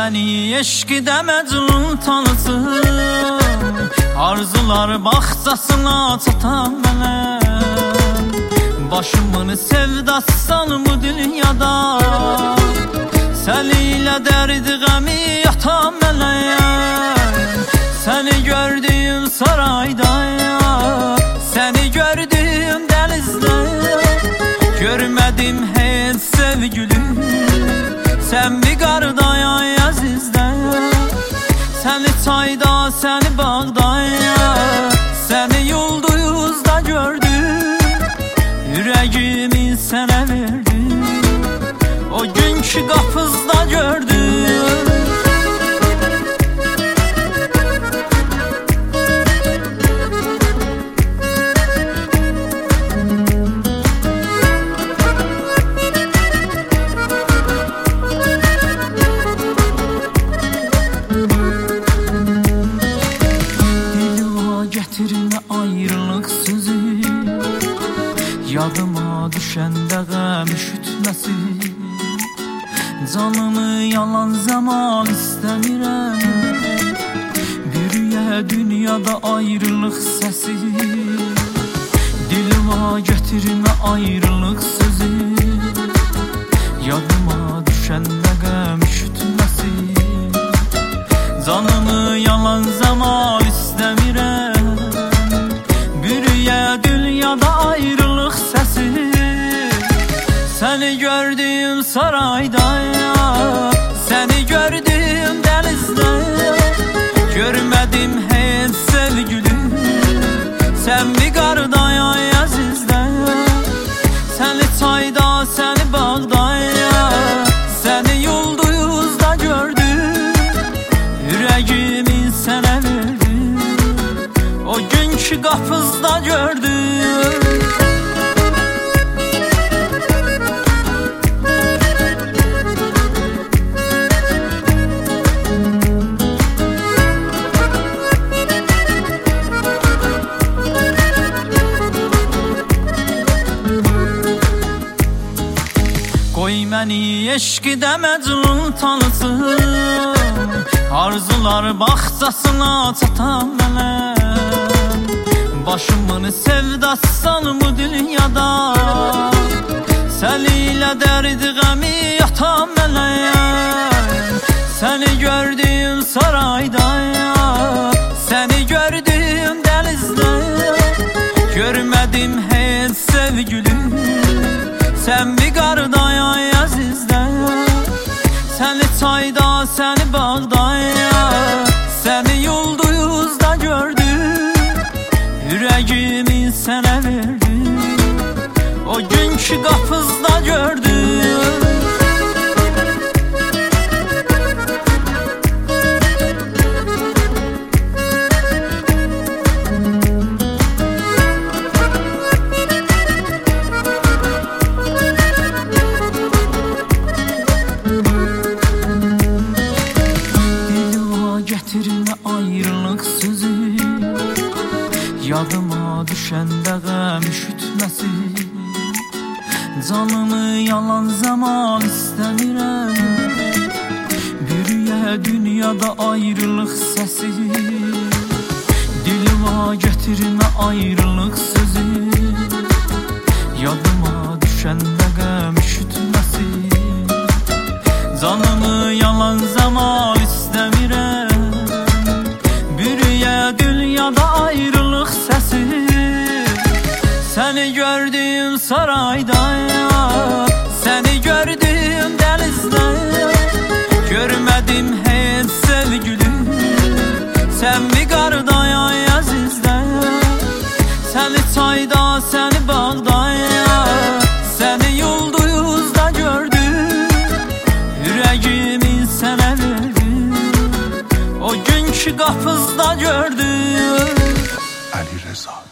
məni eşqidə məcnun tanısın, arzular baxcasına çatan mənə. Başımın sevdası salım bu dünyada, səni ilə dərdi qəmi yatan mənə. Səni gördüyüm sarayda, səni gördüyüm dənizdə, görmədim heç sevgilim, sən bir qarda əzizdə. Səni çayda, səni bağda, səni yulduzda gördüm, ürəyimi sənə verdim, o günkü qapızda gördüm. Gətirmə ayrılıq sözü, yadıma düşəndə qəm üşütməsin. Canımı yalan zaman istəmirəm, bürüyə dünyada ayrılıq səsi. Dilimə gətirmə ayrılıq sözü, yadıma düşəndə qəm üşütməsin. Canımı yalan zaman istəmirəm, dünyada ayrılıq səsi. Səni gördüyüm sarayda, səni gördüyüm dənizdə, görmədim heç sevgilim, sən bir qarda əzizdə. Səni çayda, səni bağda, səni yulduzda gördüm, ürəyimi sənə verdim, o günkü qapızda gördüm. Qoy məni eşqidə məcnun tanısın, arzular baxcasına çatan mənə. Başımın sevdası salım bu dünyada, səni ilə dərdi qəmi yatan mənə. Səni gördüyüm sarayda, səni gördüyüm dənizdə, görmədim heç sevgilim, sən bir qarda əzizdə. Səni çayda, səni bağda, səni yulduzda gördüm, ürəyimi sənə verdim, o günkü qapızda gördüm. Gətirmə ayrılıq sözü, yadıma düşəndə qəm üşütməsin. Canımı yalan zaman istəmirəm, bürüyə dünyada ayrılıq səsi. Dilimə gətirmə ayrılıq sözü, yadıma düşəndə qəm üşütməsin. Canımı yalan zaman istəmirəm, dünyada ayrılıq səsi. Səni gördüyüm sarayda, səni gördüyüm dənizdə, görmədim heç sevgilim, sən bir qarda əzizdə. Səni çayda, səni bağda, səni yulduzda gördüm, ürəyimi sənə verdim, o günkü qapızda gördüm. Ali Reza.